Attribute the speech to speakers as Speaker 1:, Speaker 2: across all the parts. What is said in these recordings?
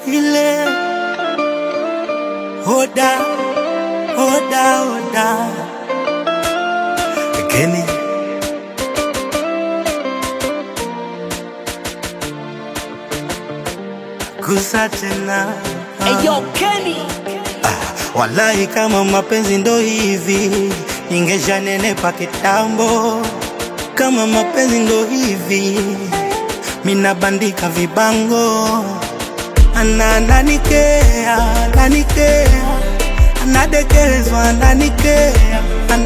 Speaker 1: ile Oda, Oda, Oda Kenny Gusa tena
Speaker 2: Eyo Kenny
Speaker 1: Wallahi kama mapenzi ndo hivi ningesha nenepa kitambo. Kama mapenzi ndo hivi mina bandika vibango. Ananikea, anadekezwa, ananikea,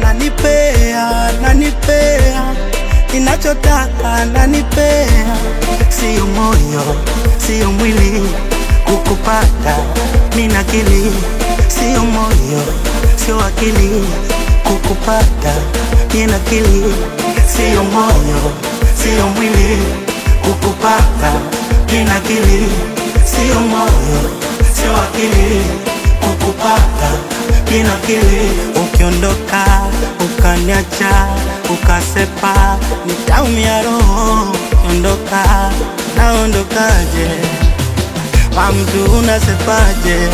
Speaker 1: ananipea ninachotaka, ananipea. Sio moyo, sio mwili kukupata, mina akili. Sio moyo, sio akili kukupata, mina akili. Sio moyo, sio mwili kukupata, mina akili. Sio moyo, sio akili kukupata, mina akili. Ukiondoka, ukaniacha, ukasepa, nitaumia roho. Ukiondoka, naondokaje? Wa mtu unasepaje?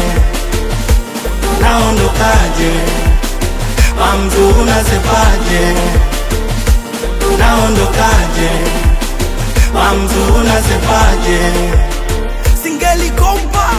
Speaker 1: Naondokaje? Wa mtu unasepaje? Naondokaje? Wa mtu unasepaje? Singeli kompa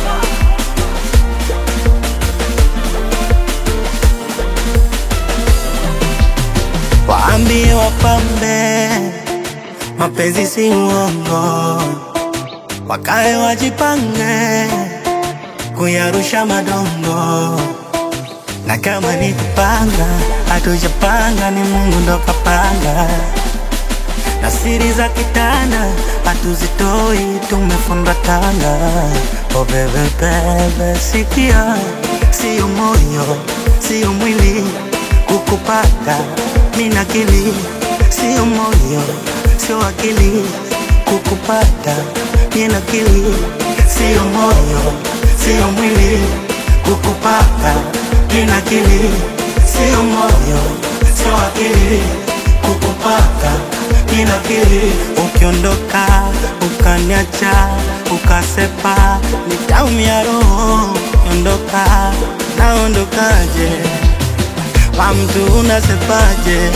Speaker 1: waambie wapambe mapenzi si uongo, wakae wajipange kuyarusha madongo. Na kama ni kupanga, hatujapanga, ni Mungu ndo kapanga. Na siri za kitanda hatuzitoi, tumefunda tanga. Oh bebe bebe sikia, sio moyo, sio mwili kukupata, mina akili. Sio moyo, sio akili kukupata, mina akili. Sio moyo, sio mwili kukupata, mina akili. Sio moyo, sio akili kukupata, mina akili. Ukiondoka, ukaniacha, ukasepa, nitaumia roho. Ukiondoka, naondokaje? Wa mtu unasepaje?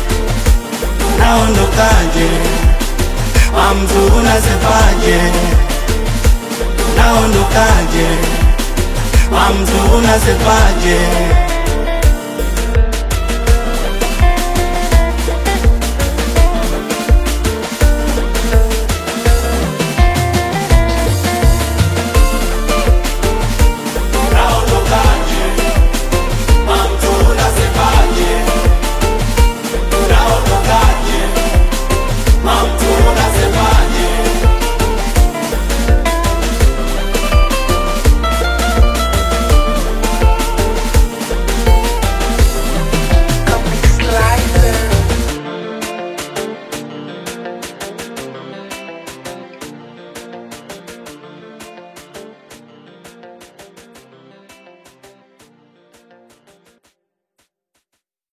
Speaker 1: Naondokaje? Wa mtu unasepaje? Naondokaje? Wa mtu unasepaje?